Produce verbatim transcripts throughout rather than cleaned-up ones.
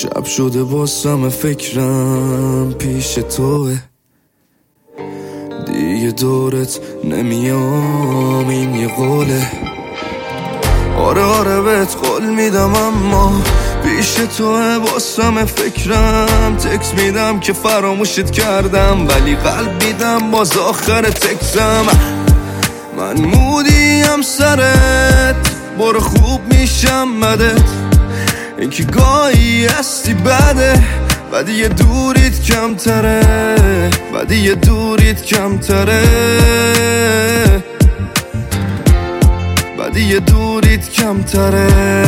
شب شده باسم فکرم پیش توه، دیگه دورت نمیام این یه قوله. آره آره بهت قول میدم اما پیش توه باسم فکرم. تکس میدم که فراموشت کردم ولی قلب میدم باز آخر تکسم. من مودیم سرت برو خوب میشم بدت، این که گاهی هستی بده ولی یه دوریت کمتره، ولی یه دوریت کمتره، ولی یه دوریت کمتره.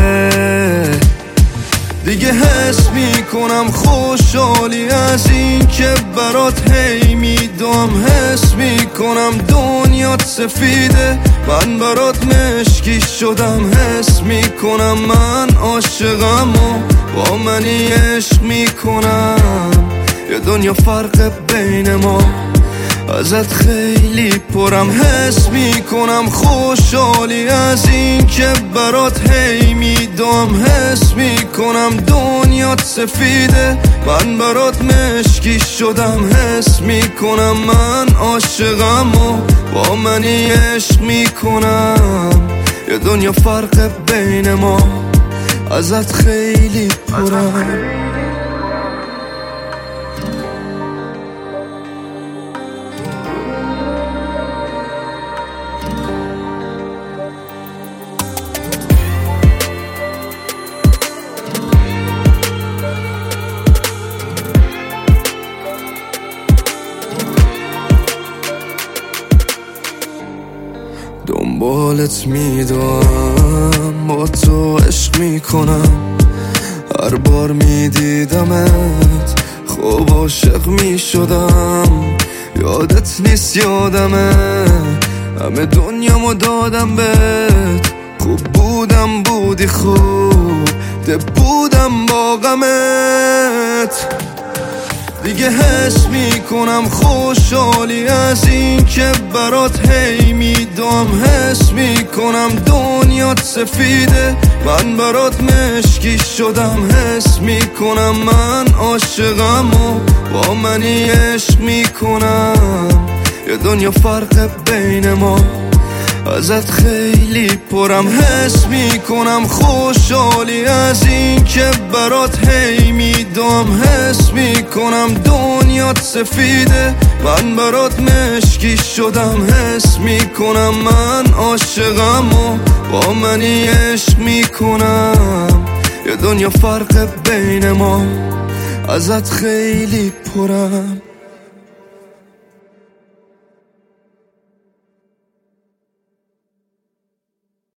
دیگه حس میکنم خوشحالی از این که برات هی میدم، حس میکنم دنیات سفیده من برات مشکی شدم، حس میکنم من عاشقم و با منی عشق میکنم. یه دنیا فرق بین ما ازت خیلی پرم، حس میکنم خوشحالی از این که برات هی میدم، حس میکنم دنیات سفیده من برات مشکی شدم، حس میکنم من عاشقم و با منی عشق میکنم. یه دنیا فرق بین ما ازت خیلی پرم. دنبالت میدم با تو عشق میکنم، هر بار میدیدمت خوب عاشق میشدم. یادت نیست یادمه همه دنیامو دادم بهت، خوب بودم بودی خوب ده بودم با غمت. دیگه حس میکنم خوشحالی از این که برات هی میدم، حس میکنم دنیات سفیده من برات مشکی شدم، حس میکنم من عاشقم و با منی عشق میکنم. یه دنیا فرق بین ما ازت خیلی پرم، حس میکنم خوشحالی از این که برات هی میدم، حس میکنم دنیات سفیده من برات مشکی شدم، حس میکنم من عاشقم و با منی عشق میکنم. یه دنیا فرق بین ما ازت خیلی پرم.